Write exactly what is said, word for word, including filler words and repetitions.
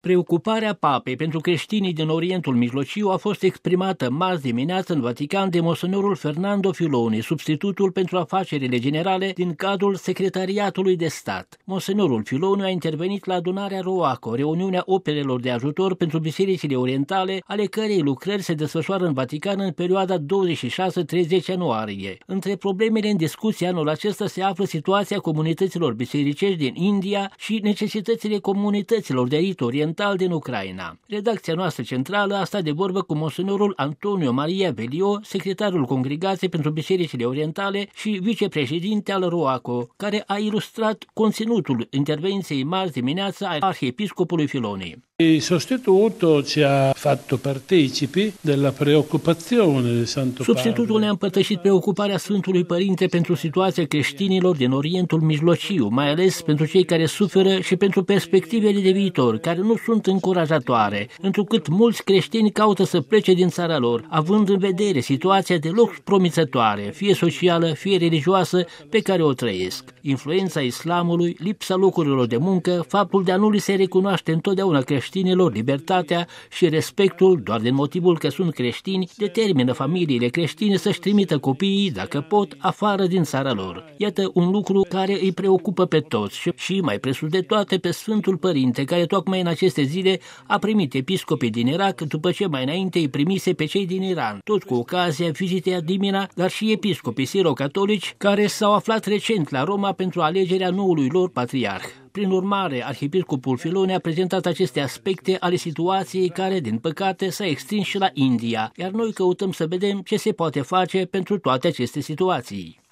Preocuparea papei pentru creștinii din Orientul Mijlociu a fost exprimată marți dimineață în Vatican de monsenorul Fernando Filoni, substitutul pentru afacerile generale din cadrul Secretariatului de Stat. Monsenorul Filoni a intervenit la adunarea ROACO, reuniunea operelor de ajutor pentru bisericile orientale, ale cărei lucrări se desfășoară în Vatican în perioada douăzeci și șase treizeci ianuarie. Între problemele în discuție anul acesta se află situația comunităților bisericești din India și necesitățile comunităților de rit oriental din Ucraina. Redacția noastră centrală a stat de vorbă cu monsenorul Antonio Maria Velio, secretarul Congregației pentru Bisericile Orientale și vicepreședinte al ROACO, care a ilustrat conținutul intervenției marți dimineața a arhiepiscopului Filoni. Il sostituto ci ha fatto partecipi della preoccupazione del Santo Padre. Substitutul ne-a împărtășit preocuparea Sfântului Părinte pentru situația creștinilor din Orientul Mijlociu, mai ales pentru cei care suferă și pentru perspectivele de viitor, care nu sunt încurajatoare, întrucât mulți creștini caută să plece din țara lor, având în vedere situația deloc promițătoare, fie socială, fie religioasă, pe care o trăiesc. Influența islamului, lipsa locurilor de muncă, faptul de a nu li se recunoaște întotdeauna creștinilor libertatea și respectul doar din motivul că sunt creștini, determină familiile creștine să-și trimită copiii, dacă pot, afară din țara lor. Iată un lucru care îi preocupă pe toți și mai presus de toate pe Sfântul Părinte, care tocmai în aceste zile a primit episcopii din Irak, după ce mai înainte îi primise pe cei din Iran, tot cu ocazia vizitei a Dimina, dar și episcopii siro-catolici care s-au aflat recent la Roma pentru alegerea noului lor patriarh. Prin urmare, arhiepiscopul Filoni a prezentat aceste aspecte ale situației care, din păcate, s-a extins și la India, iar noi căutăm să vedem ce se poate face pentru toate aceste situații.